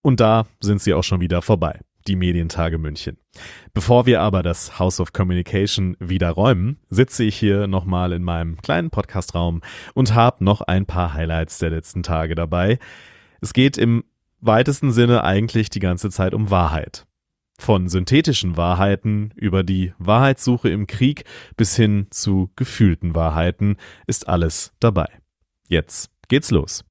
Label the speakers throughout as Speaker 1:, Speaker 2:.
Speaker 1: Und da sind sie auch schon wieder vorbei, die Medientage München. Bevor wir aber das House of Communication wieder räumen, sitze ich hier nochmal in meinem kleinen Podcastraum und habe noch ein paar Highlights der letzten Tage dabei. Es geht im weitesten Sinne eigentlich die ganze Zeit um Wahrheit. Von synthetischen Wahrheiten über die Wahrheitssuche im Krieg bis hin zu gefühlten Wahrheiten ist alles dabei. Jetzt geht's los.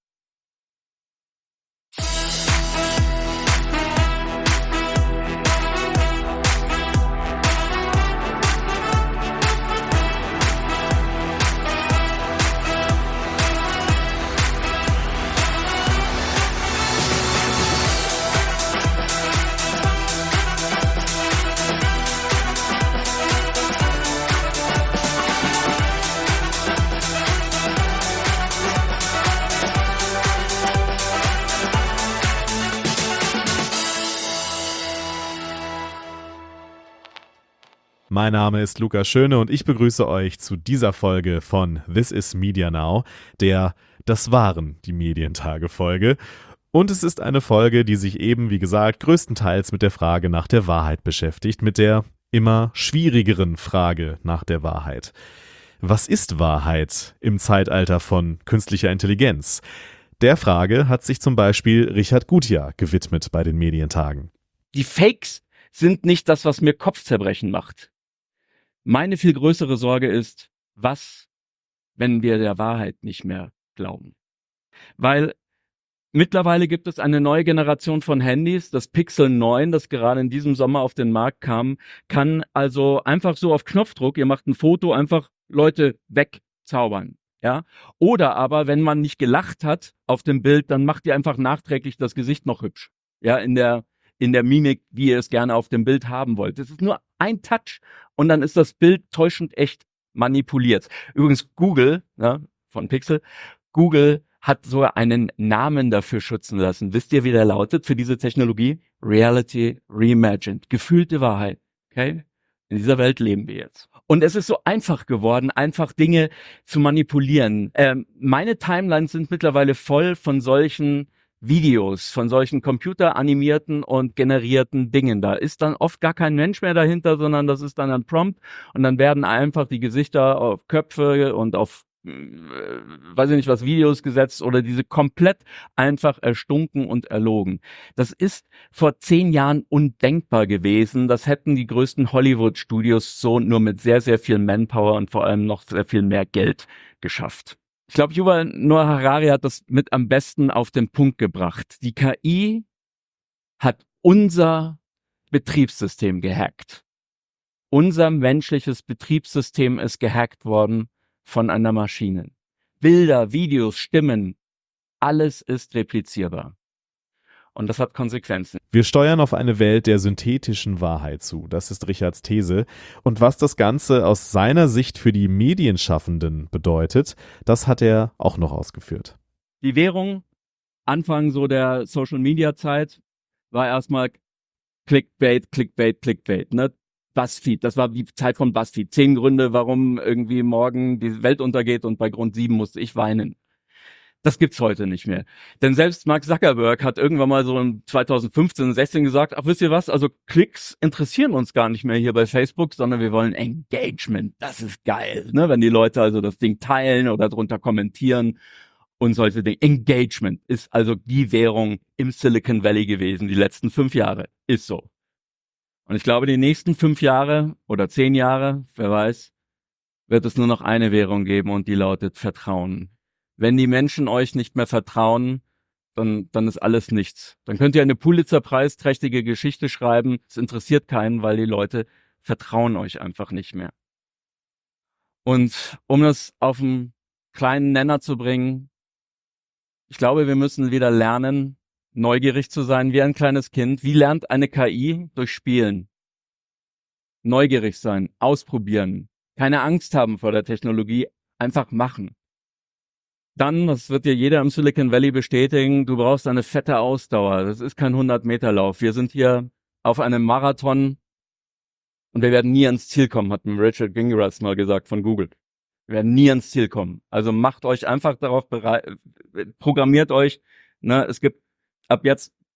Speaker 1: Mein Name ist Lukas Schöne und ich begrüße euch zu dieser Folge von This is Media Now, der Das waren die Medientage-Folge. Und es ist eine Folge, die sich eben, wie gesagt, größtenteils mit der Frage nach der Wahrheit beschäftigt, mit der immer schwierigeren Frage nach der Wahrheit. Was ist Wahrheit im Zeitalter von künstlicher Intelligenz? Der Frage hat sich zum Beispiel Richard Gutjahr gewidmet bei den Medientagen.
Speaker 2: Die Fakes sind nicht das, was mir Kopfzerbrechen macht. Meine viel größere Sorge ist, was, wenn wir der Wahrheit nicht mehr glauben? Weil mittlerweile gibt es eine neue Generation von Handys, das Pixel 9, das gerade in diesem Sommer auf den Markt kam, kann also einfach so auf Knopfdruck, ihr macht ein Foto, einfach Leute wegzaubern. Ja? Oder aber, wenn man nicht gelacht hat auf dem Bild, dann macht ihr einfach nachträglich das Gesicht noch hübsch. Ja, in der Mimik, wie ihr es gerne auf dem Bild haben wollt. Es ist nur ein Touch und dann ist das Bild täuschend echt manipuliert. Übrigens Google, von Pixel, Google hat sogar einen Namen dafür schützen lassen. Wisst ihr, wie der lautet für diese Technologie? Reality Reimagined. Gefühlte Wahrheit. Okay? In dieser Welt leben wir jetzt. Und es ist so einfach geworden, einfach Dinge zu manipulieren. Meine Timelines sind mittlerweile voll von solchen Videos, von solchen computeranimierten und generierten Dingen. Da ist dann oft gar kein Mensch mehr dahinter, sondern das ist dann ein Prompt und dann werden einfach die Gesichter auf Köpfe und auf weiß ich nicht was, Videos gesetzt oder diese komplett einfach erstunken und erlogen. Das ist vor 10 Jahren undenkbar gewesen. Das hätten die größten Hollywood-Studios so nur mit sehr, sehr viel Manpower und vor allem noch sehr viel mehr Geld geschafft. Ich glaube, Yuval Noah Harari hat das mit am besten auf den Punkt gebracht. Die KI hat unser Betriebssystem gehackt. Unser menschliches Betriebssystem ist gehackt worden von einer Maschine. Bilder, Videos, Stimmen, alles ist replizierbar. Und das hat Konsequenzen.
Speaker 1: Wir steuern auf eine Welt der synthetischen Wahrheit zu. Das ist Richards These. Und was das Ganze aus seiner Sicht für die Medienschaffenden bedeutet, das hat er auch noch ausgeführt.
Speaker 2: Die Währung, Anfang so der Social-Media-Zeit, war erstmal Clickbait, Clickbait, Clickbait. Ne? BuzzFeed, das war die Zeit von BuzzFeed. 10 Gründe, warum irgendwie morgen die Welt untergeht und bei Grund 7 musste ich weinen. Das gibt's heute nicht mehr. Denn selbst Mark Zuckerberg hat irgendwann mal so in 2015, 16 gesagt, ach, wisst ihr was, also Klicks interessieren uns gar nicht mehr hier bei Facebook, sondern wir wollen Engagement. Das ist geil, ne? Wenn die Leute also das Ding teilen oder drunter kommentieren und solche Dinge. Engagement ist also die Währung im Silicon Valley gewesen, die letzten 5 Jahre. Ist so. Und ich glaube, die nächsten 5 Jahre oder 10 Jahre, wer weiß, wird es nur noch eine Währung geben und die lautet Vertrauen. Wenn die Menschen euch nicht mehr vertrauen, dann ist alles nichts. Dann könnt ihr eine Pulitzer-Preis-trächtige Geschichte schreiben. Es interessiert keinen, weil die Leute vertrauen euch einfach nicht mehr. Und um das auf einen kleinen Nenner zu bringen, ich glaube, wir müssen wieder lernen, neugierig zu sein wie ein kleines Kind. Wie lernt eine KI? Durch Spielen. Neugierig sein, ausprobieren, keine Angst haben vor der Technologie, einfach machen. Dann, das wird dir jeder im Silicon Valley bestätigen, du brauchst eine fette Ausdauer. Das ist kein 100-Meter-Lauf. Wir sind hier auf einem Marathon und wir werden nie ans Ziel kommen, hat mir Richard Gingras mal gesagt von Google. Wir werden nie ans Ziel kommen. Also macht euch einfach darauf bereit, programmiert euch. Ne, es gibt ab jetzt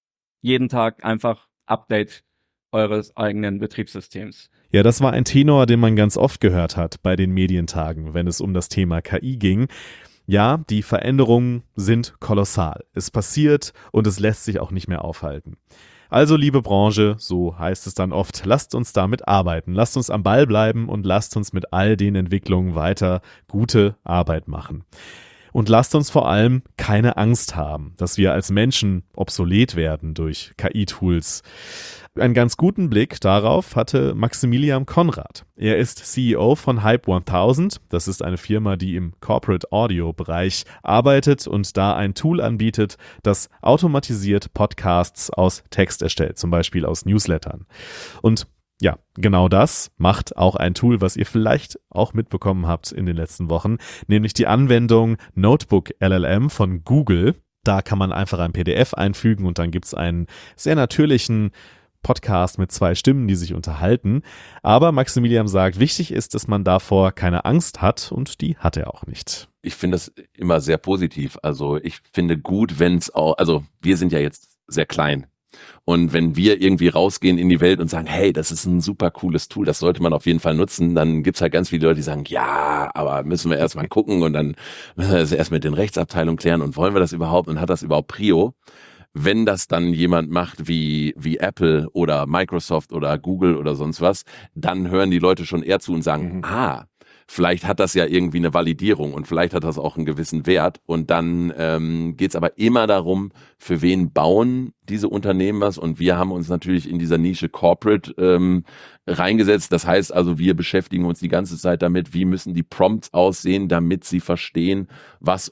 Speaker 2: jeden Tag einfach Update eures eigenen Betriebssystems.
Speaker 1: Ja, das war ein Tenor, den man ganz oft gehört hat bei den Medientagen, wenn es um das Thema KI ging. Ja, die Veränderungen sind kolossal. Es passiert und es lässt sich auch nicht mehr aufhalten. Also, liebe Branche, so heißt es dann oft, lasst uns damit arbeiten, lasst uns am Ball bleiben und lasst uns mit all den Entwicklungen weiter gute Arbeit machen. Und lasst uns vor allem keine Angst haben, dass wir als Menschen obsolet werden durch KI-Tools. Einen ganz guten Blick darauf hatte Maximilian Konrad. Er ist CEO von Hype 1000. Das ist eine Firma, die im Corporate Audio Bereich arbeitet und da ein Tool anbietet, das automatisiert Podcasts aus Text erstellt, zum Beispiel aus Newslettern. Und ja, genau das macht auch ein Tool, was ihr vielleicht auch mitbekommen habt in den letzten Wochen, nämlich die Anwendung Notebook LLM von Google. Da kann man einfach ein PDF einfügen und dann gibt es einen sehr natürlichen Podcast mit 2 Stimmen, die sich unterhalten. Aber Maximilian sagt, wichtig ist, dass man davor keine Angst hat und die hat er auch nicht.
Speaker 3: Ich finde das immer sehr positiv. Also ich finde gut, wenn es auch, also wir sind ja jetzt sehr klein. Und wenn wir irgendwie rausgehen in die Welt und sagen, hey, das ist ein super cooles Tool, das sollte man auf jeden Fall nutzen, dann gibt's halt ganz viele Leute, die sagen, ja, aber müssen wir erstmal gucken und dann müssen wir das erst mit den Rechtsabteilungen klären und wollen wir das überhaupt und hat das überhaupt Prio? Wenn das dann jemand macht wie Apple oder Microsoft oder Google oder sonst was, dann hören die Leute schon eher zu und sagen, vielleicht hat das ja irgendwie eine Validierung und vielleicht hat das auch einen gewissen Wert. Und dann geht's aber immer darum, für wen bauen diese Unternehmen was. Und wir haben uns natürlich in dieser Nische Corporate reingesetzt. Das heißt also, wir beschäftigen uns die ganze Zeit damit, wie müssen die Prompts aussehen, damit sie verstehen, was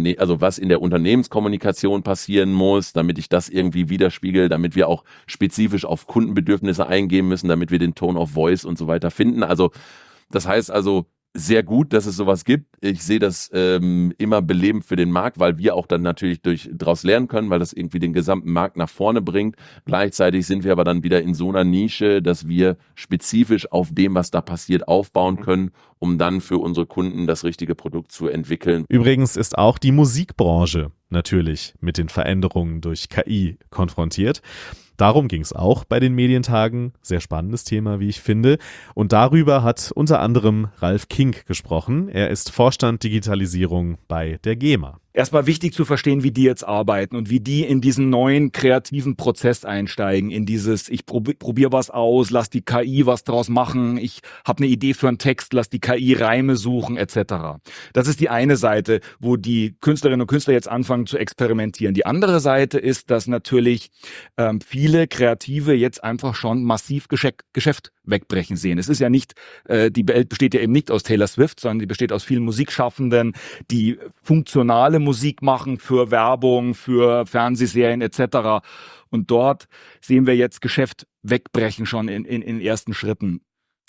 Speaker 3: in der Unternehmenskommunikation passieren muss, damit ich das irgendwie widerspiegel, damit wir auch spezifisch auf Kundenbedürfnisse eingehen müssen, damit wir den Tone of Voice und so weiter finden. Also das heißt also, sehr gut, dass es sowas gibt. Ich sehe das immer belebend für den Markt, weil wir auch dann natürlich daraus lernen können, weil das irgendwie den gesamten Markt nach vorne bringt. Gleichzeitig sind wir aber dann wieder in so einer Nische, dass wir spezifisch auf dem, was da passiert, aufbauen können, um dann für unsere Kunden das richtige Produkt zu entwickeln.
Speaker 1: Übrigens ist auch die Musikbranche natürlich mit den Veränderungen durch KI konfrontiert. Darum ging es auch bei den Medientagen. Sehr spannendes Thema, wie ich finde. Und darüber hat unter anderem Ralf Kink gesprochen. Er ist Vorstand Digitalisierung bei der GEMA.
Speaker 4: Erstmal wichtig zu verstehen, wie die jetzt arbeiten und wie die in diesen neuen kreativen Prozess einsteigen, in dieses, ich probier was aus, lass die KI was draus machen, ich habe eine Idee für einen Text, lass die KI Reime suchen, etc. Das ist die eine Seite, wo die Künstlerinnen und Künstler jetzt anfangen zu experimentieren. Die andere Seite ist, dass natürlich viele Kreative jetzt einfach schon massiv Geschäft wegbrechen sehen. Es ist ja nicht, die Welt besteht ja eben nicht aus Taylor Swift, sondern die besteht aus vielen Musikschaffenden, die funktionale Musik machen für Werbung, für Fernsehserien etc. Und dort sehen wir jetzt Geschäft wegbrechen schon in ersten Schritten.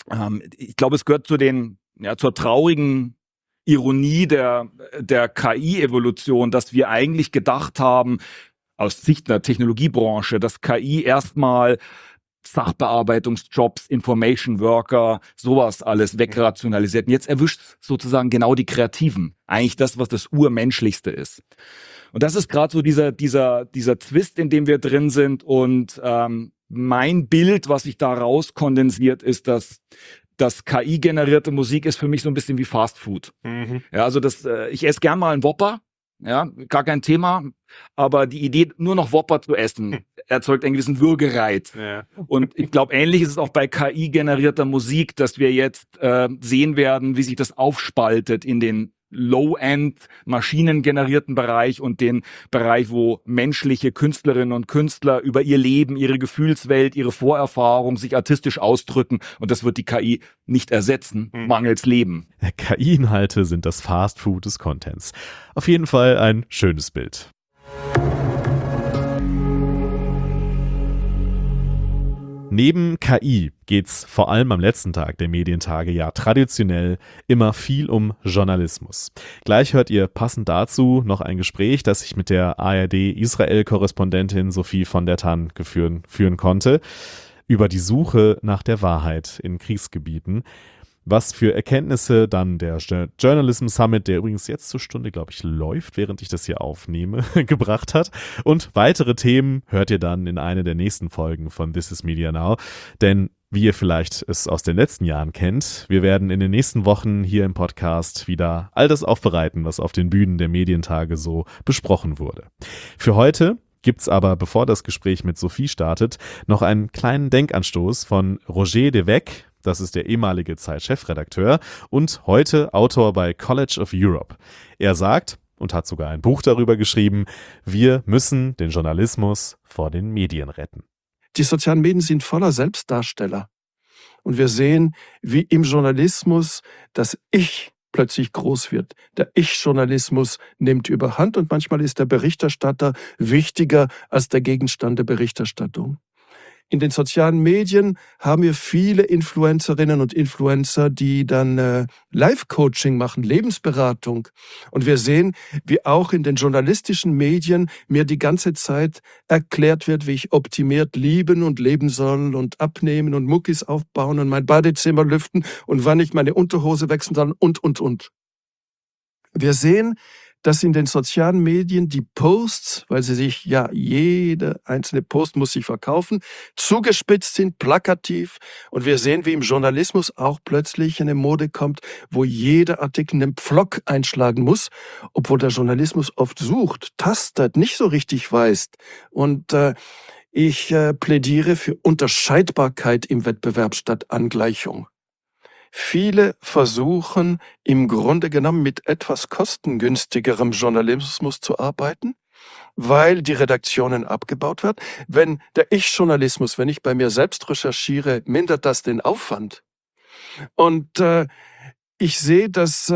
Speaker 4: Ich glaube, es gehört zur traurigen Ironie der KI-Evolution, dass wir eigentlich gedacht haben, aus Sicht der Technologiebranche, dass KI erstmal Sachbearbeitungsjobs, Information Worker, sowas alles wegrationalisiert. Und jetzt erwischt sozusagen genau die Kreativen. Eigentlich das, was das Urmenschlichste ist. Und das ist gerade so dieser Twist, in dem wir drin sind. Und mein Bild, was sich da rauskondensiert, ist, dass KI-generierte Musik ist für mich so ein bisschen wie Fast Food. Ja, also ich esse gern mal einen Whopper. Ja, gar kein Thema. Aber die Idee, nur noch Whopper zu essen, erzeugt einen gewissen Würgereiz. Ja. Und ich glaube, ähnlich ist es auch bei KI-generierter Musik, dass wir jetzt sehen werden, wie sich das aufspaltet in den Low-End maschinengenerierten Bereich und den Bereich, wo menschliche Künstlerinnen und Künstler über ihr Leben, ihre Gefühlswelt, ihre Vorerfahrung sich artistisch ausdrücken. Und das wird die KI nicht ersetzen, mangels Leben.
Speaker 1: KI-Inhalte sind das Fast Food des Contents. Auf jeden Fall ein schönes Bild. Neben KI geht's vor allem am letzten Tag der Medientage ja traditionell immer viel um Journalismus. Gleich hört ihr passend dazu noch ein Gespräch, das ich mit der ARD-Israel-Korrespondentin Sophie von der Tann führen konnte, über die Suche nach der Wahrheit in Kriegsgebieten. was für Erkenntnisse dann der Journalism Summit, der übrigens jetzt zur Stunde, glaube ich, läuft, während ich das hier aufnehme, gebracht hat. Und weitere Themen hört ihr dann in einer der nächsten Folgen von This is Media Now. Denn wie ihr vielleicht es aus den letzten Jahren kennt, wir werden in den nächsten Wochen hier im Podcast wieder all das aufbereiten, was auf den Bühnen der Medientage so besprochen wurde. Für heute gibt's aber, bevor das Gespräch mit Sophie startet, noch einen kleinen Denkanstoß von Roger de Weck. Das ist der ehemalige Zeit-Chefredakteur und heute Autor bei College of Europe. Er sagt und hat sogar ein Buch darüber geschrieben, wir müssen den Journalismus vor den Medien retten.
Speaker 5: Die sozialen Medien sind voller Selbstdarsteller. Und wir sehen, wie im Journalismus das Ich plötzlich groß wird. Der Ich-Journalismus nimmt überhand und manchmal ist der Berichterstatter wichtiger als der Gegenstand der Berichterstattung. In den sozialen Medien haben wir viele Influencerinnen und Influencer, die dann Life-Coaching machen, Lebensberatung. Und wir sehen, wie auch in den journalistischen Medien mir die ganze Zeit erklärt wird, wie ich optimiert lieben und leben soll und abnehmen und Muckis aufbauen und mein Badezimmer lüften und wann ich meine Unterhose wechseln soll und. Wir sehen, dass in den sozialen Medien die Posts, weil sie sich jede einzelne Post muss sich verkaufen, zugespitzt sind, plakativ. Und wir sehen, wie im Journalismus auch plötzlich eine Mode kommt, wo jeder Artikel einen Pflock einschlagen muss, obwohl der Journalismus oft sucht, tastet, nicht so richtig weiß. Und ich plädiere für Unterscheidbarkeit im Wettbewerb statt Angleichung. Viele versuchen im Grunde genommen mit etwas kostengünstigerem Journalismus zu arbeiten, weil die Redaktionen abgebaut werden. Wenn der Ich-Journalismus, wenn ich bei mir selbst recherchiere, mindert das den Aufwand. Und ich sehe, dass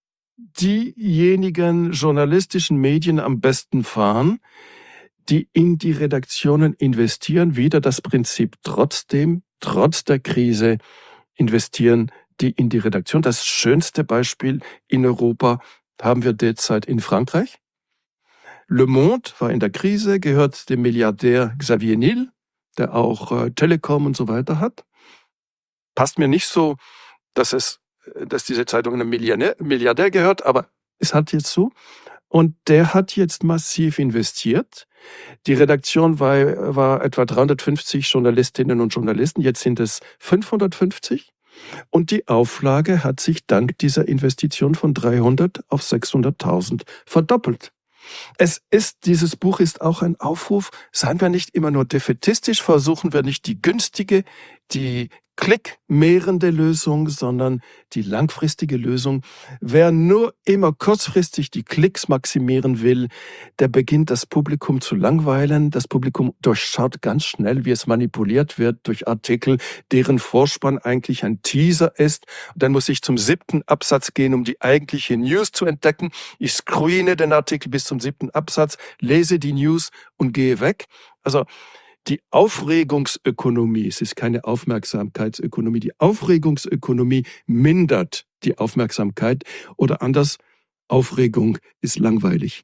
Speaker 5: diejenigen journalistischen Medien am besten fahren, die in die Redaktionen investieren, wieder das Prinzip trotz der Krise investieren die in die Redaktion. Das schönste Beispiel in Europa haben wir derzeit in Frankreich. Le Monde war in der Krise, gehört dem Milliardär Xavier Niel, der auch Telekom und so weiter hat. Passt mir nicht so, dass diese Zeitung einem Milliardär gehört, aber es hat jetzt so. Und der hat jetzt massiv investiert. Die Redaktion war etwa 350 Journalistinnen und Journalisten, jetzt sind es 550. Und die Auflage hat sich dank dieser Investition von 300 auf 600.000 verdoppelt. Dieses Buch ist auch ein Aufruf, seien wir nicht immer nur defätistisch, versuchen wir nicht die günstige, die klickmehrende Lösung, sondern die langfristige Lösung. Wer nur immer kurzfristig die Klicks maximieren will, der beginnt das Publikum zu langweilen. Das Publikum durchschaut ganz schnell, wie es manipuliert wird durch Artikel, deren Vorspann eigentlich ein Teaser ist. Und dann muss ich zum 7. Absatz gehen, um die eigentliche News zu entdecken. Ich screene den Artikel bis zum 7. Absatz, lese die News und gehe weg. Also die Aufregungsökonomie, es ist keine Aufmerksamkeitsökonomie, die Aufregungsökonomie mindert die Aufmerksamkeit oder anders, Aufregung ist langweilig.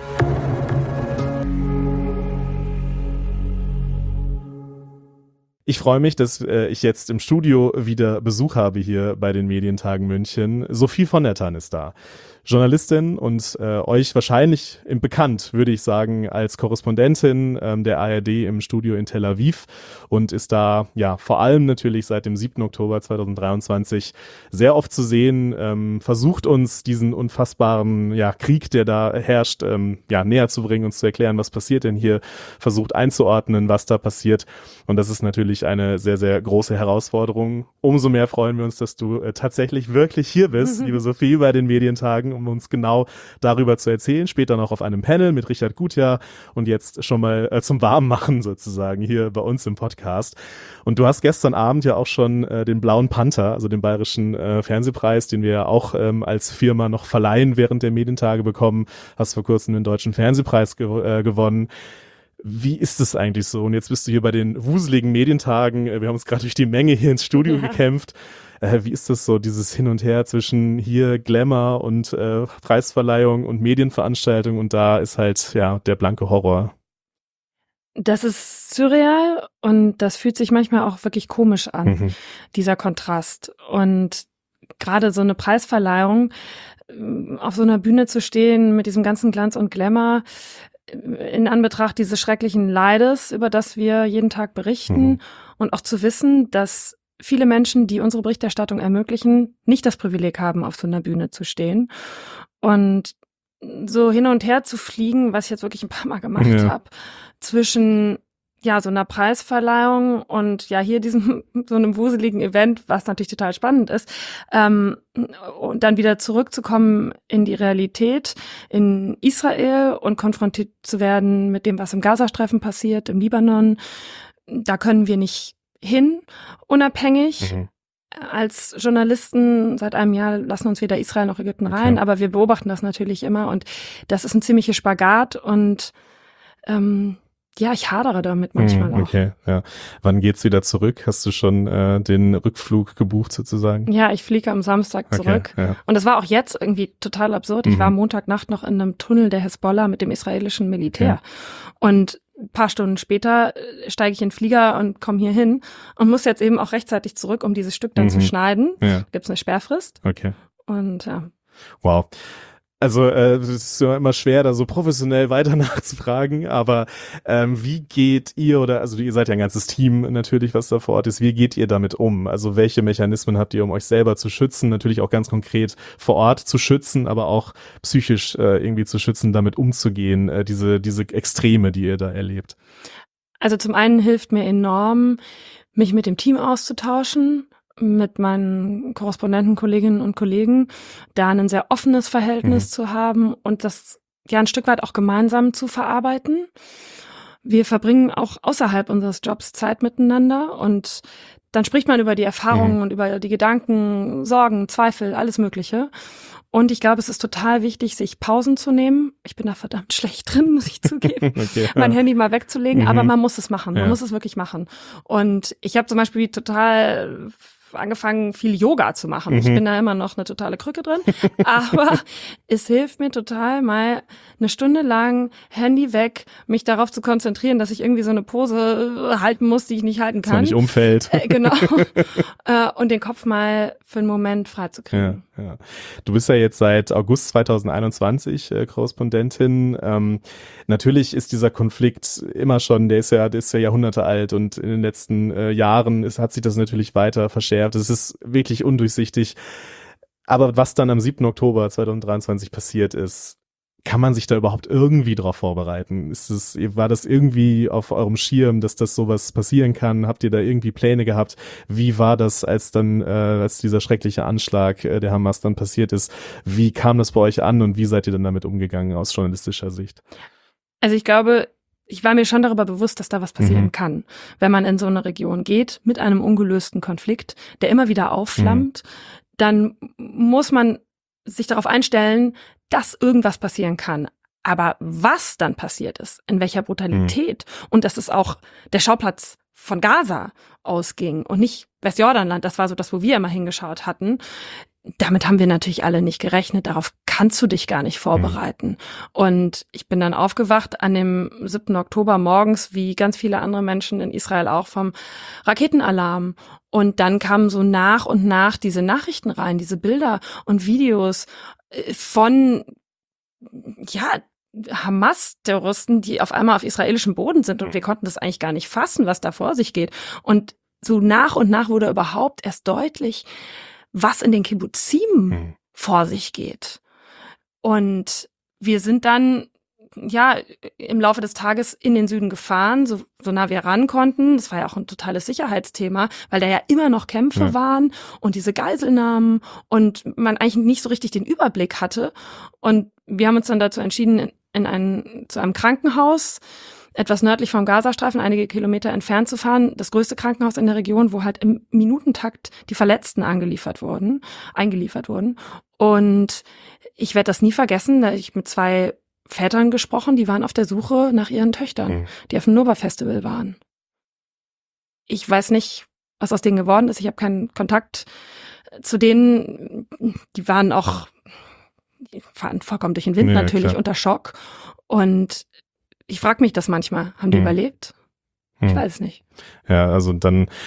Speaker 1: Ich freue mich, dass ich jetzt im Studio wieder Besuch habe hier bei den Medientagen München. Sophie von Nettern ist da. Journalistin und euch wahrscheinlich bekannt, würde ich sagen, als Korrespondentin der ARD im Studio in Tel Aviv und ist da ja vor allem natürlich seit dem 7. Oktober 2023 sehr oft zu sehen, versucht uns diesen unfassbaren Krieg, der da herrscht, näher zu bringen, uns zu erklären, was passiert denn hier, versucht einzuordnen, was da passiert, und das ist natürlich eine sehr, sehr große Herausforderung. Umso mehr freuen wir uns, dass du tatsächlich wirklich hier bist, liebe Sophie, bei den Medientagen, um uns genau darüber zu erzählen. Später noch auf einem Panel mit Richard Gutjahr und jetzt schon mal zum Warmmachen sozusagen hier bei uns im Podcast. Und du hast gestern Abend ja auch schon den Blauen Panther, also den bayerischen Fernsehpreis, den wir ja auch als Firma noch verleihen während der Medientage bekommen, hast vor kurzem den Deutschen Fernsehpreis gewonnen. Wie ist es eigentlich so? Und jetzt bist du hier bei den wuseligen Medientagen. Wir haben uns gerade durch die Menge hier ins Studio gekämpft. Wie ist das so, dieses Hin und Her zwischen hier Glamour und Preisverleihung und Medienveranstaltung, und da ist halt der blanke Horror?
Speaker 6: Das ist surreal und das fühlt sich manchmal auch wirklich komisch an, dieser Kontrast. Und gerade so eine Preisverleihung, auf so einer Bühne zu stehen mit diesem ganzen Glanz und Glamour, in Anbetracht dieses schrecklichen Leides, über das wir jeden Tag berichten, und auch zu wissen, dass viele Menschen, die unsere Berichterstattung ermöglichen, nicht das Privileg haben, auf so einer Bühne zu stehen. Und so hin und her zu fliegen, was ich jetzt wirklich ein paar Mal gemacht habe, zwischen so einer Preisverleihung und hier diesem so einem wuseligen Event, was natürlich total spannend ist, und dann wieder zurückzukommen in die Realität in Israel und konfrontiert zu werden mit dem, was im Gazastreifen passiert, im Libanon. Da können wir nicht hin, unabhängig. Als Journalisten seit einem Jahr lassen uns weder Israel noch Ägypten rein, aber wir beobachten das natürlich immer, und das ist ein ziemlicher Spagat, und ich hadere damit manchmal auch.
Speaker 1: Okay, ja. Wann geht's wieder zurück? Hast du schon den Rückflug gebucht sozusagen?
Speaker 6: Ja, ich fliege am Samstag zurück.
Speaker 1: Okay, ja.
Speaker 6: Und das war auch jetzt irgendwie total absurd. Ich war Montagnacht noch in einem Tunnel der Hezbollah mit dem israelischen Militär. Und ein paar Stunden später steige ich in den Flieger und komme hier hin und muss jetzt eben auch rechtzeitig zurück, um dieses Stück dann zu schneiden. Ja. Gibt's eine Sperrfrist.
Speaker 1: Okay.
Speaker 6: Und ja.
Speaker 1: Wow. Also es ist ja immer schwer, da so professionell weiter nachzufragen, aber wie geht ihr, also ihr seid ja ein ganzes Team natürlich, was da vor Ort ist, wie geht ihr damit um? Also welche Mechanismen habt ihr, um euch selber zu schützen, natürlich auch ganz konkret vor Ort zu schützen, aber auch psychisch irgendwie zu schützen, damit umzugehen, diese Extreme, die ihr da erlebt?
Speaker 6: Also zum einen hilft mir enorm, mich mit dem Team auszutauschen, mit meinen Korrespondenten, Kolleginnen und Kollegen, da ein sehr offenes Verhältnis zu haben und das ein Stück weit auch gemeinsam zu verarbeiten. Wir verbringen auch außerhalb unseres Jobs Zeit miteinander, und dann spricht man über die Erfahrungen und über die Gedanken, Sorgen, Zweifel, alles Mögliche. Und ich glaube, es ist total wichtig, sich Pausen zu nehmen. Ich bin da verdammt schlecht drin, muss ich zugeben, mein Handy mal wegzulegen, aber man muss es machen. Man muss es wirklich machen. Und ich habe zum Beispiel total angefangen, viel Yoga zu machen. Ich bin da immer noch eine totale Krücke drin, aber es hilft mir total, mal eine Stunde lang Handy weg, mich darauf zu konzentrieren, dass ich irgendwie so eine Pose halten muss, die ich nicht halten kann.
Speaker 1: Dass man nicht umfällt.
Speaker 6: Genau. Und den Kopf mal für einen Moment freizukriegen.
Speaker 1: Ja. Du bist ja jetzt seit August 2021 Korrespondentin. Natürlich ist dieser Konflikt immer schon, der ist ja Jahrhunderte alt, und in den letzten Jahren hat sich das natürlich weiter verschärft. Es ist wirklich undurchsichtig. Aber was dann am 7. Oktober 2023 passiert ist, kann man sich da überhaupt irgendwie drauf vorbereiten? War das irgendwie auf eurem Schirm, dass das sowas passieren kann? Habt ihr da irgendwie Pläne gehabt? Wie war das, als dieser schreckliche Anschlag der Hamas dann passiert ist? Wie kam das bei euch an und wie seid ihr dann damit umgegangen aus journalistischer Sicht?
Speaker 6: Also ich glaube, ich war mir schon darüber bewusst, dass da was passieren kann, wenn man in so eine Region geht mit einem ungelösten Konflikt, der immer wieder aufflammt. Dann muss man sich darauf einstellen, dass irgendwas passieren kann. Aber was dann passiert ist, in welcher Brutalität, und dass es auch der Schauplatz von Gaza ausging und nicht Westjordanland, das war so das, wo wir immer hingeschaut hatten, damit haben wir natürlich alle nicht gerechnet. Darauf kannst du dich gar nicht vorbereiten. Und ich bin dann aufgewacht an dem 7. Oktober morgens, wie ganz viele andere Menschen in Israel auch, vom Raketenalarm. Und dann kamen so nach und nach diese Nachrichten rein, diese Bilder und Videos von, Hamas-Terroristen, die auf einmal auf israelischem Boden sind. Und wir konnten das eigentlich gar nicht fassen, was da vor sich geht. Und so nach und nach wurde überhaupt erst deutlich, was in den Kibbuzim vor sich geht. Und wir sind dann im Laufe des Tages in den Süden gefahren, so nah wir ran konnten. Das war ja auch ein totales Sicherheitsthema, weil da ja immer noch Kämpfe waren und diese Geiselnahmen und man eigentlich nicht so richtig den Überblick hatte. Und wir haben uns dann dazu entschieden, zu einem Krankenhaus etwas nördlich vom Gazastreifen, einige Kilometer entfernt zu fahren. Das größte Krankenhaus in der Region, wo halt im Minutentakt die Verletzten eingeliefert wurden. Und ich werde das nie vergessen, da hab ich mit 2 Vätern gesprochen, die waren auf der Suche nach ihren Töchtern, die auf dem Nova-Festival waren. Ich weiß nicht, was aus denen geworden ist. Ich habe keinen Kontakt zu denen. Die waren vollkommen durch den Wind, natürlich unter Schock. Und ich frage mich das manchmal. Haben die überlebt? Ich weiß es nicht.
Speaker 1: Ja, also dann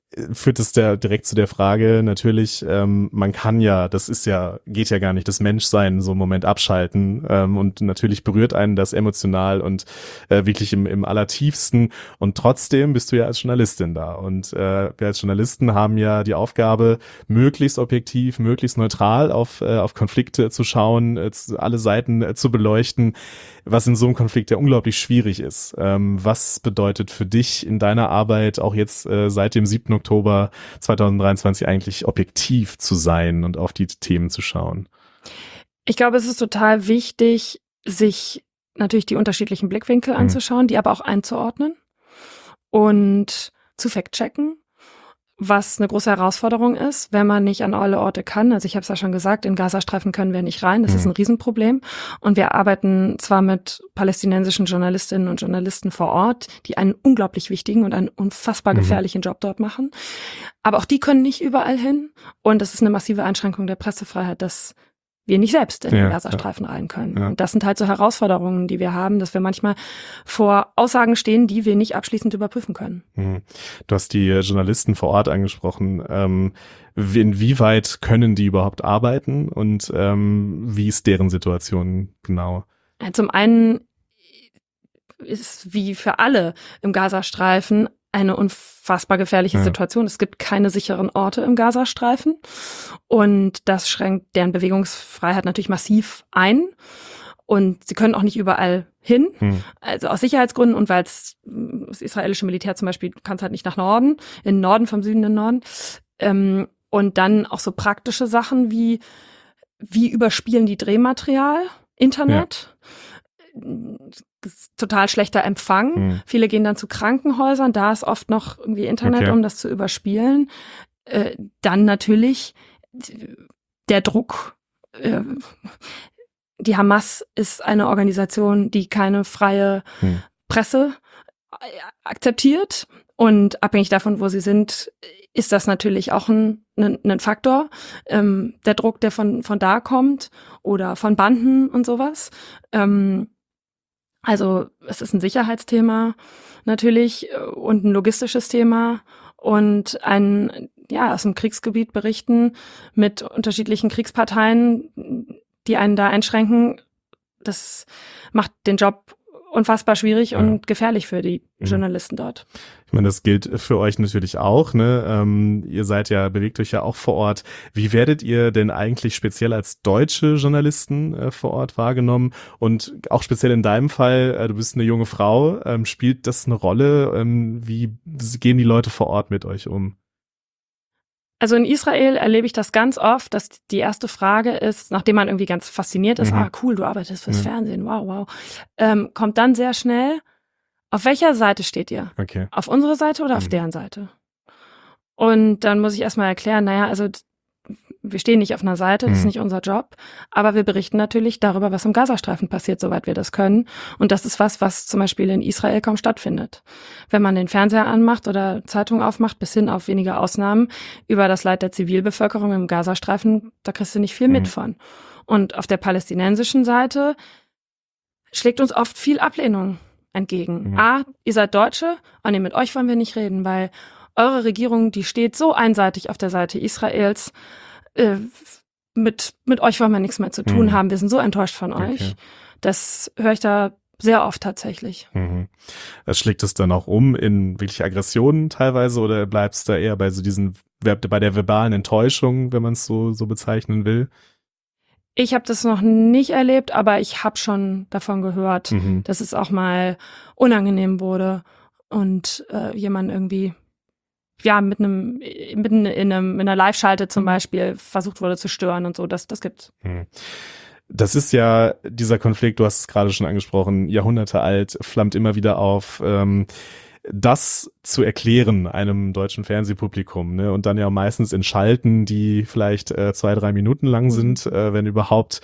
Speaker 1: führt es direkt zu der Frage natürlich, man kann ja, geht ja gar nicht, das Menschsein so einen Moment abschalten, und natürlich berührt einen das emotional und wirklich im Allertiefsten, und trotzdem bist du ja als Journalistin da, und wir als Journalisten haben ja die Aufgabe, möglichst objektiv, möglichst neutral auf Konflikte zu schauen, alle Seiten zu beleuchten, was in so einem Konflikt ja unglaublich schwierig ist. Was bedeutet für dich in deiner Arbeit auch jetzt seit dem 7. Oktober 2023 eigentlich objektiv zu sein und auf die Themen zu schauen?
Speaker 6: Ich glaube, es ist total wichtig, sich natürlich die unterschiedlichen Blickwinkel anzuschauen, die aber auch einzuordnen und zu fact-checken, was eine große Herausforderung ist, wenn man nicht an alle Orte kann. Also ich habe es ja schon gesagt, in Gazastreifen können wir nicht rein. Das ist ein Riesenproblem. Und wir arbeiten zwar mit palästinensischen Journalistinnen und Journalisten vor Ort, die einen unglaublich wichtigen und einen unfassbar gefährlichen Job dort machen. Aber auch die können nicht überall hin. Und das ist eine massive Einschränkung der Pressefreiheit, dass wir nicht selbst in den Gazastreifen rein können.
Speaker 1: Ja.
Speaker 6: Und das sind halt so Herausforderungen, die wir haben, dass wir manchmal vor Aussagen stehen, die wir nicht abschließend überprüfen können.
Speaker 1: Du hast die Journalisten vor Ort angesprochen. Inwieweit können die überhaupt arbeiten und wie ist deren Situation genau?
Speaker 6: Ja, zum einen ist wie für alle im Gazastreifen eine unfassbar gefährliche Situation. Es gibt keine sicheren Orte im Gazastreifen und das schränkt deren Bewegungsfreiheit natürlich massiv ein und sie können auch nicht überall hin, also aus Sicherheitsgründen und weil das israelische Militär zum Beispiel kann es halt nicht nach Norden, in den Norden, vom Süden in den Norden, und dann auch so praktische Sachen wie überspielen die Drehmaterial, Internet, total schlechter Empfang. Viele gehen dann zu Krankenhäusern, da ist oft noch irgendwie Internet, um das zu überspielen. Dann natürlich der Druck. Die Hamas ist eine Organisation, die keine freie Presse akzeptiert. Und abhängig davon, wo sie sind, ist das natürlich auch ein Faktor. Der Druck, der von da kommt oder von Banden und sowas. Also es ist ein Sicherheitsthema natürlich und ein logistisches Thema und aus dem Kriegsgebiet berichten mit unterschiedlichen Kriegsparteien, die einen da einschränken. Das macht den Job unfassbar schwierig und gefährlich für die Journalisten dort.
Speaker 1: Ich meine, das gilt für euch natürlich auch, ne? Ihr bewegt euch ja auch vor Ort. Wie werdet ihr denn eigentlich speziell als deutsche Journalisten vor Ort wahrgenommen? Und auch speziell in deinem Fall, du bist eine junge Frau, spielt das eine Rolle? Wie gehen die Leute vor Ort mit euch um?
Speaker 6: Also in Israel erlebe ich das ganz oft, dass die erste Frage ist, nachdem man irgendwie ganz fasziniert ist, cool, du arbeitest fürs Fernsehen, wow, kommt dann sehr schnell, auf welcher Seite steht ihr?
Speaker 1: Okay.
Speaker 6: Auf unserer Seite oder auf deren Seite? Und dann muss ich erstmal erklären, also wir stehen nicht auf einer Seite, das ist nicht unser Job, aber wir berichten natürlich darüber, was im Gazastreifen passiert, soweit wir das können. Und das ist was zum Beispiel in Israel kaum stattfindet. Wenn man den Fernseher anmacht oder Zeitung aufmacht, bis hin auf wenige Ausnahmen, über das Leid der Zivilbevölkerung im Gazastreifen, da kriegst du nicht viel mit von. Und auf der palästinensischen Seite schlägt uns oft viel Ablehnung entgegen. Ihr seid Deutsche, mit euch wollen wir nicht reden, weil eure Regierung, die steht so einseitig auf der Seite Israels, mit euch wollen wir nichts mehr zu tun haben, wir sind so enttäuscht von euch. Das höre ich da sehr oft tatsächlich.
Speaker 1: Schlägt es dann auch um in wirklich Aggressionen teilweise oder bleibt es da eher bei bei der verbalen Enttäuschung, wenn man es so bezeichnen will?
Speaker 6: Ich habe das noch nicht erlebt, aber ich habe schon davon gehört, dass es auch mal unangenehm wurde und jemand irgendwie mitten in einer Live-Schalte zum Beispiel versucht wurde zu stören und so, das gibt's.
Speaker 1: Das ist ja dieser Konflikt, du hast es gerade schon angesprochen, Jahrhunderte alt, flammt immer wieder auf. Das zu erklären einem deutschen Fernsehpublikum, ne, und dann ja meistens in Schalten, die vielleicht 2-3 Minuten lang sind, wenn überhaupt.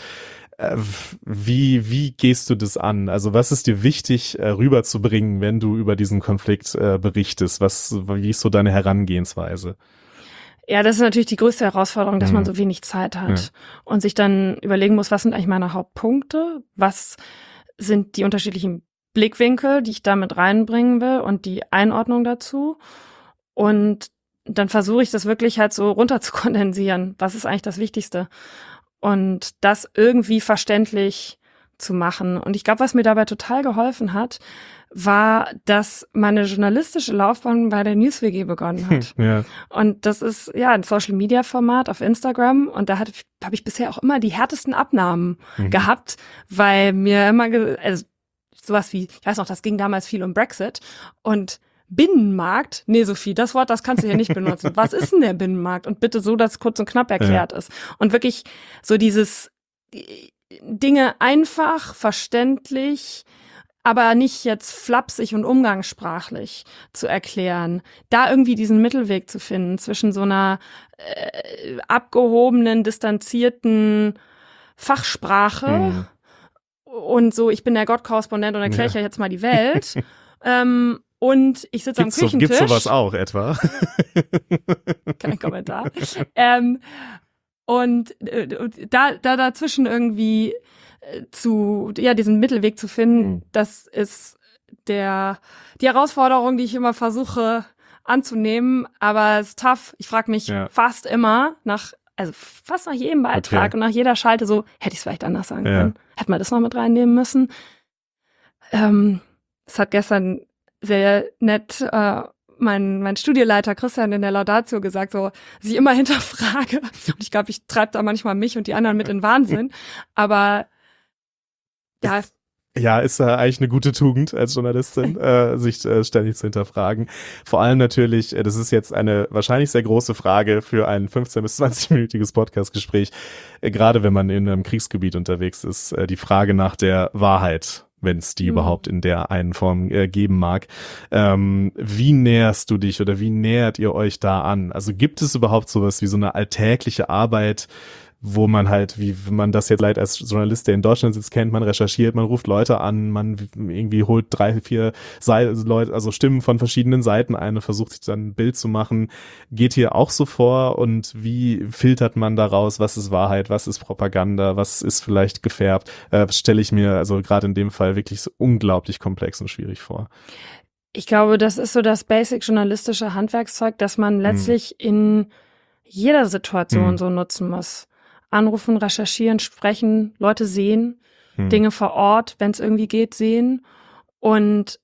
Speaker 1: Wie gehst du das an? Also was ist dir wichtig rüberzubringen, wenn du über diesen Konflikt berichtest? Wie ist so deine Herangehensweise?
Speaker 6: Ja, das ist natürlich die größte Herausforderung, dass man so wenig Zeit hat und sich dann überlegen muss, was sind eigentlich meine Hauptpunkte? Was sind die unterschiedlichen Blickwinkel, die ich da mit reinbringen will und die Einordnung dazu? Und dann versuche ich das wirklich halt so runter zu kondensieren. Was ist eigentlich das Wichtigste? Und das irgendwie verständlich zu machen. Und ich glaube, was mir dabei total geholfen hat, war, dass meine journalistische Laufbahn bei der NewsWG begonnen hat.
Speaker 1: Ja.
Speaker 6: Und das ist ja ein Social-Media-Format auf Instagram. Und da habe ich bisher auch immer die härtesten Abnahmen gehabt, weil mir immer, also sowas wie, ich weiß noch, das ging damals viel um Brexit und Binnenmarkt, nee, Sophie, das Wort, das kannst du hier nicht benutzen. Was ist denn der Binnenmarkt? Und bitte so, dass es kurz und knapp erklärt ist. Und wirklich so dieses Dinge einfach, verständlich, aber nicht jetzt flapsig und umgangssprachlich zu erklären. Da irgendwie diesen Mittelweg zu finden zwischen so einer abgehobenen, distanzierten Fachsprache und so, ich bin der Gottkorrespondent und erkläre ich euch jetzt mal die Welt. Und ich sitze am Küchentisch.
Speaker 1: Gibt's sowas auch etwa?
Speaker 6: Kein Kommentar. Und da dazwischen irgendwie diesen Mittelweg zu finden, das ist die Herausforderung, die ich immer versuche anzunehmen, aber es ist tough. Ich frage mich fast immer fast nach jedem Beitrag und nach jeder Schalte so, hätte ich es vielleicht anders sagen können? Hätte man das noch mit reinnehmen müssen? Es hat gestern sehr nett mein Studieleiter Christian in der Laudatio gesagt, so, dass ich immer hinterfrage. Und ich glaube, ich treibe da manchmal mich und die anderen mit in Wahnsinn. Aber ja.
Speaker 1: Ja, ist eigentlich eine gute Tugend als Journalistin, sich ständig zu hinterfragen. Vor allem natürlich, das ist jetzt eine wahrscheinlich sehr große Frage für ein 15- bis 20-minütiges Podcastgespräch, gerade wenn man in einem Kriegsgebiet unterwegs ist, die Frage nach der Wahrheit, wenn es die überhaupt in der einen Form geben mag. Wie näherst du dich oder wie nähert ihr euch da an? Also gibt es überhaupt sowas wie so eine alltägliche Arbeit, wo man halt, wie man das jetzt leider als Journalist, der in Deutschland sitzt, kennt, man recherchiert, man ruft Leute an, man irgendwie holt 3, 4 Leute, also Stimmen von verschiedenen Seiten ein und versucht sich dann ein Bild zu machen. Geht hier auch so vor und wie filtert man daraus, was ist Wahrheit, was ist Propaganda, was ist vielleicht gefärbt? Stelle ich mir also gerade in dem Fall wirklich so unglaublich komplex und schwierig vor.
Speaker 6: Ich glaube, das ist so das basic journalistische Handwerkszeug, das man letztlich in jeder Situation so nutzen muss. Anrufen, recherchieren, sprechen, Leute sehen, Dinge vor Ort, wenn es irgendwie geht, sehen und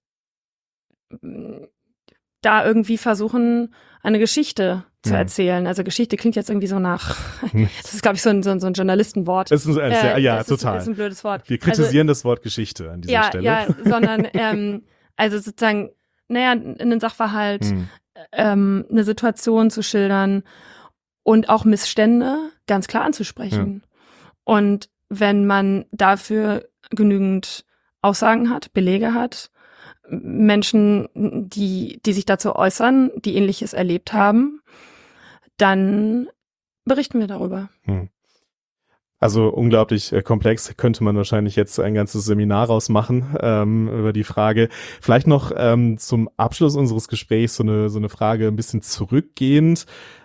Speaker 6: da irgendwie versuchen, eine Geschichte zu erzählen. Also Geschichte klingt jetzt irgendwie so nach, das ist, glaube ich, so ein Journalistenwort.
Speaker 1: Das ist total.
Speaker 6: Das ist ein blödes Wort.
Speaker 1: Wir kritisieren das Wort Geschichte an dieser Stelle.
Speaker 6: Ja, sondern also sozusagen, einen Sachverhalt, eine Situation zu schildern, und auch Missstände ganz klar anzusprechen. Und wenn man dafür genügend Aussagen hat, Belege hat, Menschen, die sich dazu äußern, die Ähnliches erlebt haben, dann berichten wir darüber.
Speaker 1: Also unglaublich komplex, könnte man wahrscheinlich jetzt ein ganzes Seminar rausmachen über die Frage. Vielleicht noch zum Abschluss unseres Gesprächs so eine Frage ein bisschen zurückgehend.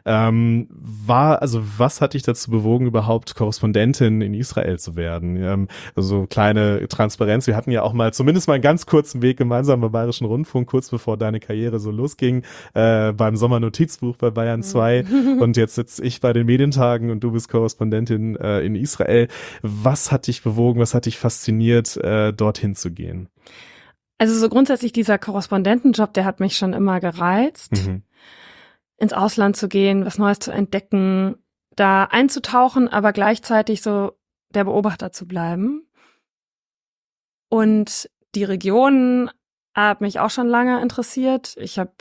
Speaker 1: Was hat dich dazu bewogen, überhaupt Korrespondentin in Israel zu werden? Also kleine Transparenz. Wir hatten ja auch zumindest mal einen ganz kurzen Weg gemeinsam beim Bayerischen Rundfunk, kurz bevor deine Karriere so losging, beim Sommernotizbuch bei Bayern 2. Und jetzt sitze ich bei den Medientagen und du bist Korrespondentin in Israel. Was hat dich bewogen, was hat dich fasziniert, dorthin zu gehen?
Speaker 6: Also so grundsätzlich dieser Korrespondentenjob, der hat mich schon immer gereizt. Ins Ausland zu gehen, was Neues zu entdecken, da einzutauchen, aber gleichzeitig so der Beobachter zu bleiben. Und die Region hat mich auch schon lange interessiert. Ich habe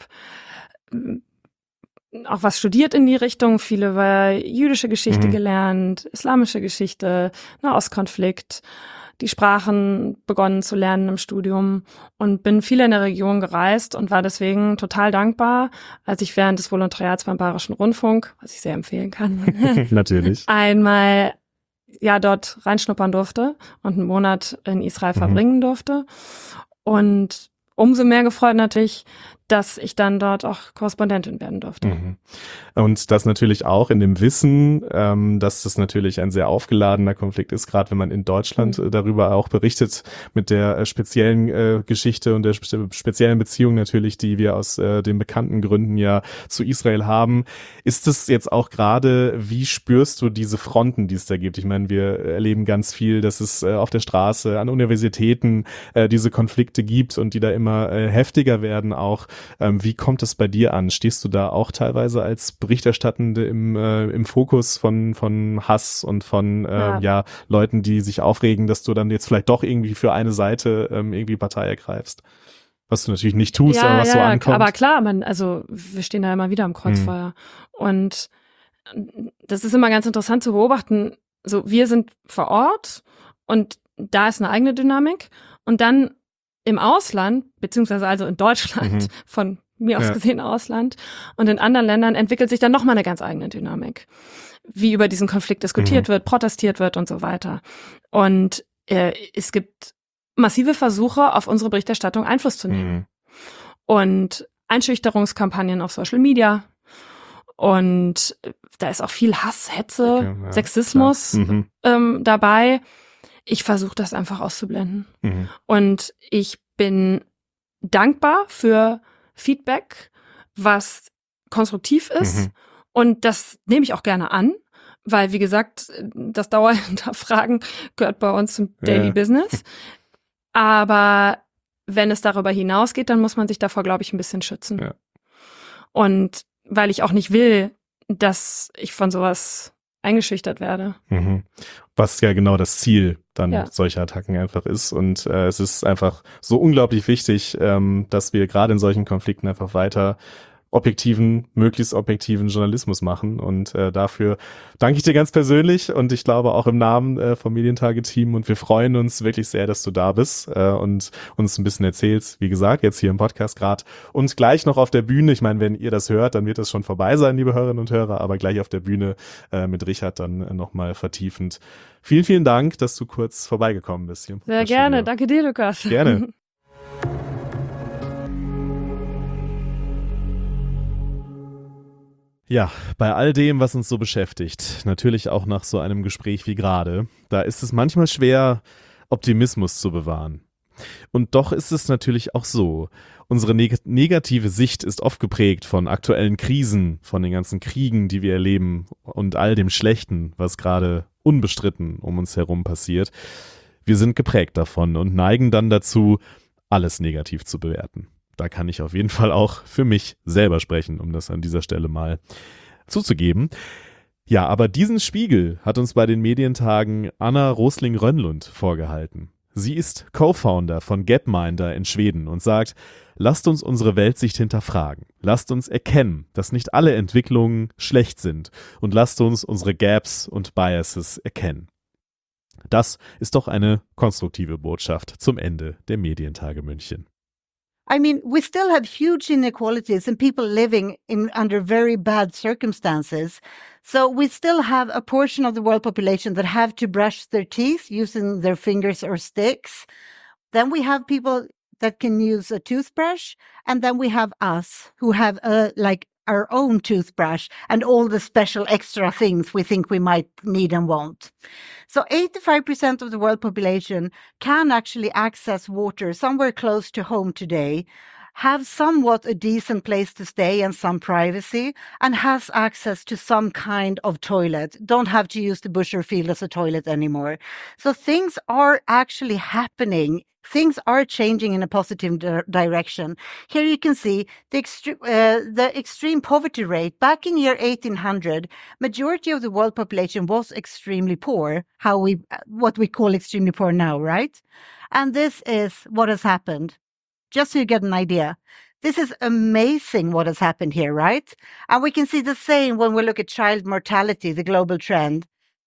Speaker 6: auch was studiert in die Richtung, viele über jüdische Geschichte gelernt, islamische Geschichte, Nahostkonflikt, die Sprachen begonnen zu lernen im Studium und bin viel in der Region gereist und war deswegen total dankbar, als ich während des Volontariats beim Bayerischen Rundfunk, was ich sehr empfehlen kann,
Speaker 1: natürlich
Speaker 6: einmal dort reinschnuppern durfte und einen Monat in Israel verbringen durfte. Und umso mehr gefreut natürlich, dass ich dann dort auch Korrespondentin werden durfte.
Speaker 1: Mhm. Und das natürlich auch in dem Wissen, dass das natürlich ein sehr aufgeladener Konflikt ist, gerade wenn man in Deutschland darüber auch berichtet, mit der speziellen Geschichte und der speziellen Beziehung natürlich, die wir aus den bekannten Gründen ja zu Israel haben. Ist es jetzt auch gerade, wie spürst du diese Fronten, die es da gibt? Ich meine, wir erleben ganz viel, dass es auf der Straße, an Universitäten diese Konflikte gibt und die da immer heftiger werden auch. Wie kommt es bei dir an? Stehst du da auch teilweise als Berichterstattende im Fokus von Hass und von Leuten, die sich aufregen, dass du dann jetzt vielleicht doch irgendwie für eine Seite irgendwie Partei ergreifst? Was du natürlich nicht tust, aber was so ankommt.
Speaker 6: Aber klar, wir stehen da immer wieder im Kreuzfeuer. Und das ist immer ganz interessant zu beobachten. So, wir sind vor Ort und da ist eine eigene Dynamik. Und dann im Ausland, beziehungsweise also in Deutschland, von mir aus gesehen Ausland, und in anderen Ländern entwickelt sich dann nochmal eine ganz eigene Dynamik. Wie über diesen Konflikt diskutiert wird, protestiert wird und so weiter. Und es gibt massive Versuche, auf unsere Berichterstattung Einfluss zu nehmen. Und Einschüchterungskampagnen auf Social Media. Und da ist auch viel Hass, Hetze, Sexismus dabei. Ich versuche das einfach auszublenden. Und ich bin dankbar für Feedback, was konstruktiv ist. Und das nehme ich auch gerne an, weil, wie gesagt, das Dauerhinterfragen gehört bei uns zum Daily Business. Aber wenn es darüber hinausgeht, dann muss man sich davor, glaube ich, ein bisschen schützen. Ja. Und weil ich auch nicht will, dass ich von sowas eingeschüchtert werde. Was ja genau das Ziel dann solcher Attacken einfach ist. Und es ist einfach so unglaublich wichtig, dass wir gerade in solchen Konflikten einfach weiter möglichst objektiven Journalismus machen. Und dafür danke ich dir ganz persönlich und ich glaube auch im Namen vom Medientage-Team. Und wir freuen uns wirklich sehr, dass du da bist und uns ein bisschen erzählst. Wie gesagt, jetzt hier im Podcast gerade und gleich noch auf der Bühne. Ich meine, wenn ihr das hört, dann wird das schon vorbei sein, liebe Hörerinnen und Hörer. Aber gleich auf der Bühne mit Richard dann nochmal vertiefend. Vielen, vielen Dank, dass du kurz vorbeigekommen bist. Hier im Sehr gerne. Danke dir, Lukas.
Speaker 1: Gerne. Ja, bei all dem, was uns so beschäftigt, natürlich auch nach so einem Gespräch wie gerade, da ist es manchmal schwer, Optimismus zu bewahren. Und doch ist es natürlich auch so, unsere negative Sicht ist oft geprägt von aktuellen Krisen, von den ganzen Kriegen, die wir erleben und all dem Schlechten, was gerade unbestritten um uns herum passiert. Wir sind geprägt davon und neigen dann dazu, alles negativ zu bewerten. Da kann ich auf jeden Fall auch für mich selber sprechen, um das an dieser Stelle mal zuzugeben. Ja, aber diesen Spiegel hat uns bei den Medientagen Anna Rosling-Rönnlund vorgehalten. Sie ist Co-Founder von Gapminder in Schweden und sagt, lasst uns unsere Weltsicht hinterfragen. Lasst uns erkennen, dass nicht alle Entwicklungen schlecht sind und lasst uns unsere Gaps und Biases erkennen. Das ist doch eine konstruktive Botschaft zum Ende der Medientage München.
Speaker 7: I mean, we still have huge inequalities and people living under very bad circumstances. So we still have a portion of the world population that have to brush their teeth using their fingers or sticks. Then we have people that can use a toothbrush. And then we have us who have our own toothbrush and all the special extra things we think we might need and want. So 85% of the world population can actually access water somewhere close to home today, have somewhat a decent place to stay and some privacy, and has access to some kind of toilet. Don't have to use the Busher Field as a toilet anymore. So things are actually happening. Things are changing in a positive direction. Here you can see the extreme poverty rate. Back in year 1800, majority of the world population was extremely poor, what we call extremely poor now, right? And this is what has happened. Just so you get an idea. This is amazing what has happened here, right? And we can see the same when we look at child mortality, the global trend.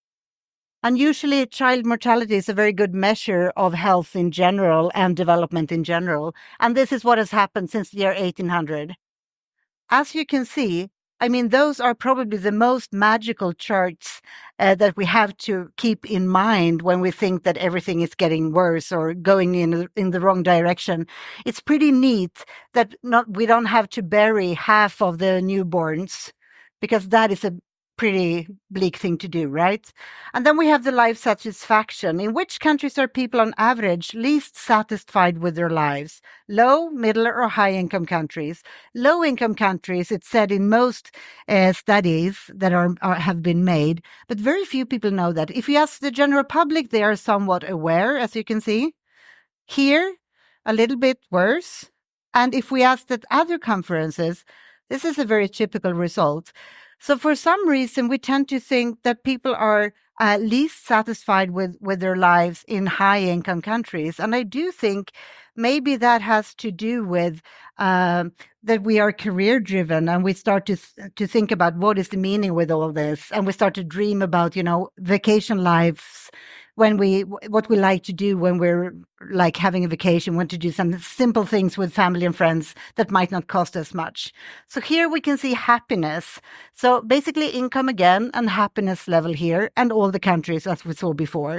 Speaker 7: And usually child mortality is a very good measure of health in general and development in general. And this is what has happened since the year 1800. As you can see, I mean, those are probably the most magical charts that we have to keep in mind when we think that everything is getting worse or going in the wrong direction. It's pretty neat that we don't have to bury half of the newborns, because that is a pretty bleak thing to do, right? And then we have the life satisfaction. In which countries are people on average least satisfied with their lives? Low, middle, or high income countries? Low income countries, it's said in most studies that have been made, but very few people know that. If you ask the general public, they are somewhat aware, as you can see. Here, a little bit worse. And if we ask at other conferences, this is a very typical result. So for some reason, we tend to think that people are least satisfied with their lives in high-income countries. And I do think maybe that has to do with that we are career-driven, and we start to think about what is the meaning with all this. And we start to dream about, vacation lives, what we like to do when we're like having a vacation, want to do some simple things with family and friends that might not cost as much. So here we can see happiness. So basically income again and happiness level here, and all the countries as we saw before.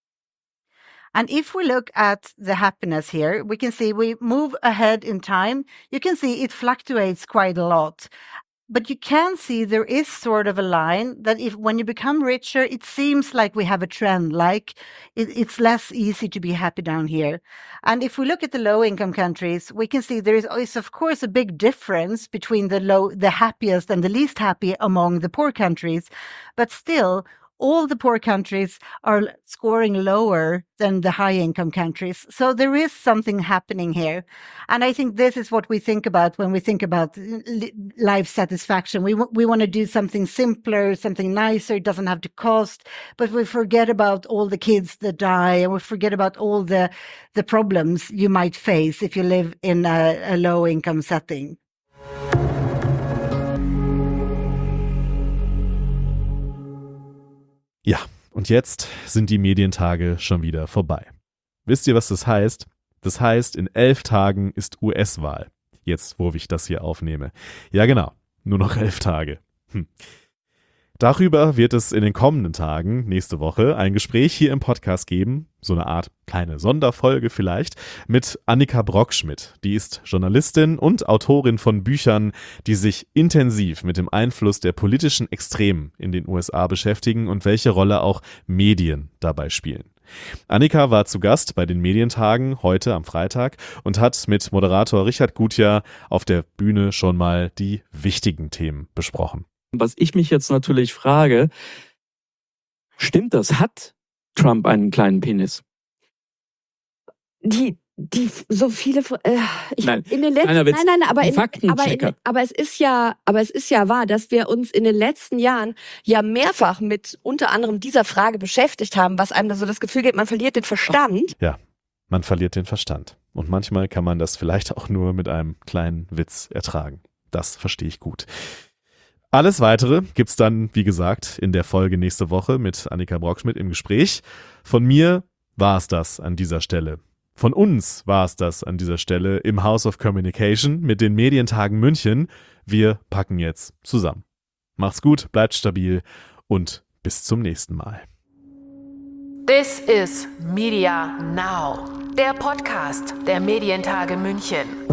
Speaker 7: And if we look at the happiness here, we can see we move ahead in time. You can see it fluctuates quite a lot. But you can see there is sort of a line that when you become richer, it seems like we have a trend, like it's less easy to be happy down here. And if we look at the low-income countries, we can see there is of course a big difference between the happiest and the least happy among the poor countries. But still, all the poor countries are scoring lower than the high-income countries. So there is something happening here. And I think this is what we think about when we think about life satisfaction. We want to do something simpler, something nicer. It doesn't have to cost. But we forget about all the kids that die, and we forget about all the problems you might face if you live in a low-income setting.
Speaker 1: Ja, und jetzt sind die Medientage schon wieder vorbei. Wisst ihr, was das heißt? Das heißt, in 11 Tagen ist US-Wahl. Jetzt, wo ich das hier aufnehme. Ja, genau. Nur noch 11 Tage. Darüber wird es in den kommenden Tagen, nächste Woche, ein Gespräch hier im Podcast geben, so eine Art kleine Sonderfolge vielleicht, mit Annika Brockschmidt. Die ist Journalistin und Autorin von Büchern, die sich intensiv mit dem Einfluss der politischen Extremen in den USA beschäftigen und welche Rolle auch Medien dabei spielen. Annika war zu Gast bei den Medientagen heute am Freitag und hat mit Moderator Richard Gutjahr auf der Bühne schon mal die wichtigen Themen besprochen.
Speaker 8: Was ich mich jetzt natürlich frage, stimmt das? Hat Trump einen kleinen Penis?
Speaker 9: Die so viele
Speaker 8: Nein,
Speaker 9: in den letzten
Speaker 8: Faktenchecker.
Speaker 9: aber es ist ja wahr, dass wir uns in den letzten Jahren ja mehrfach mit unter anderem dieser Frage beschäftigt haben, was einem da so das Gefühl gibt, man verliert den Verstand.
Speaker 1: Ja, man verliert den Verstand. Und manchmal kann man das vielleicht auch nur mit einem kleinen Witz ertragen. Das verstehe ich gut. Alles Weitere gibt's dann, wie gesagt, in der Folge nächste Woche mit Annika Brockschmidt im Gespräch. Von mir war es das an dieser Stelle. Von uns war es das an dieser Stelle im House of Communication mit den Medientagen München. Wir packen jetzt zusammen. Macht's gut, bleibt stabil und bis zum nächsten Mal.
Speaker 10: This is Media Now, der Podcast der Medientage München.